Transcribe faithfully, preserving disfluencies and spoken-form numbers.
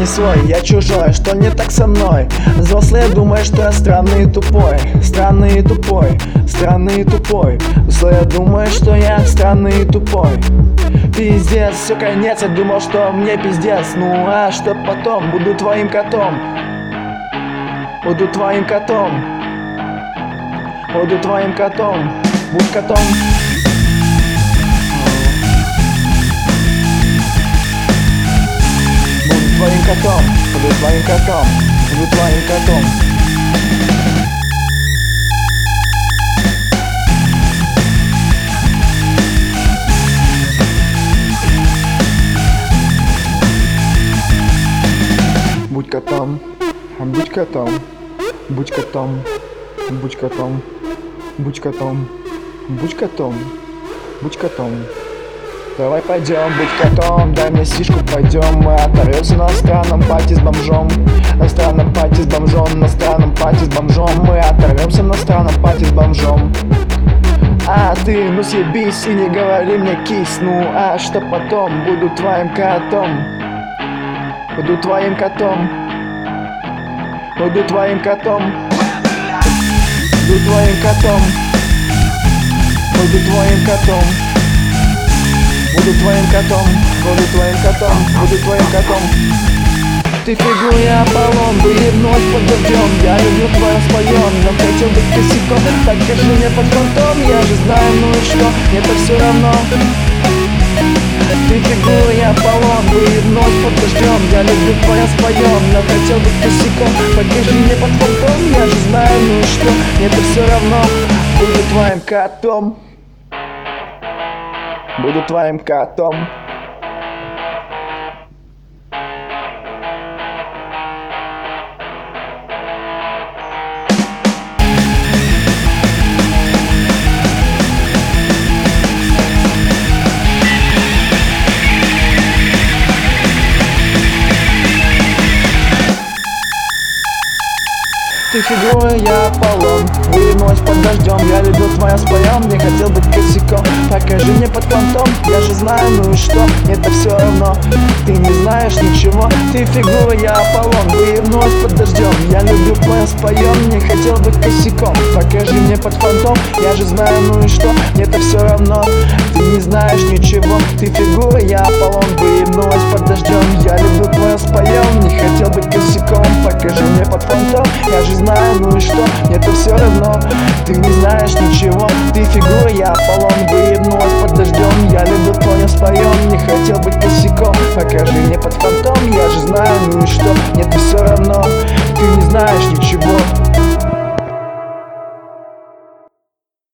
не свой, я чужой, что не так со мной? Взрослые думают, что я странный и тупой, странный и тупой, странный и тупой. Взрослые думают, что я странный и тупой. Пиздец, все конец, я думал, что мне пиздец. Ну а что потом? Буду твоим котом. Буду твоим котом. Буду твоим котом. Будь котом. Буду твоим котом. Буду твоим котом. Буду твоим котом. Будь котом, будь котом, будь котом, будь котом, будь котом, будь котом, будь котом. Давай пойдем, будь котом, дай мне сишку, пойдем. Мы оторвемся на странном пати с бомжом. На странном пати с бомжом, на странном пати с бомжом. Мы оторвемся на странном пати с бомжом. А ты, ну съебись и не говори мне кись. Ну а что потом? Буду твоим котом. Буду твоим котом. Буду твоим котом. Буду твоим котом. Буду твоим котом. Буду твоим котом. Буду твоим котом. Буду твоим котом. Ты фигура, я Аполлон, были вновь под дождем. Я люблю твой споем, но хотел быть косяком. Покажи мне под фронтом, я же знаю, ну и что, мне-то все равно. Ты фигура, я Аполлон, были вновь под дождем. Я люблю твоя споем, но хотел быть косяком. Покажи мне под фронтом, я же знаю, ну и что, мне-то все равно. Буду твоим котом. Буду твоим котом. Ты фигура, я Аполлон, вынось под дождем. Я люблю твоя споем, не хотел быть косяком. Покажи мне под фронтом, я же знаю, ну и что, мне-то все равно. Ты не знаешь ничего, ты фигура, я Аполлон, вынось под дождем. Я люблю твоя споем, не хотел быть косяком. Покажи мне под фронтом, я же знаю, ну и что, мне-то все равно. Ты не знаешь ничего, ты фигура, я Аполлон, вынось под дождем. Я люблю твоя споем, не хотел быть косяком. Покажи мне под фронтом, я же знаю, ну и что, мне-то все равно. Ты не знаешь ничего, ты фигура, я Аполлон, выебнулась под дождем. Я люблю твое споем, не хотел быть косяком. Покажи мне под фронтом, я же знаю, ну и что, мне-то все равно.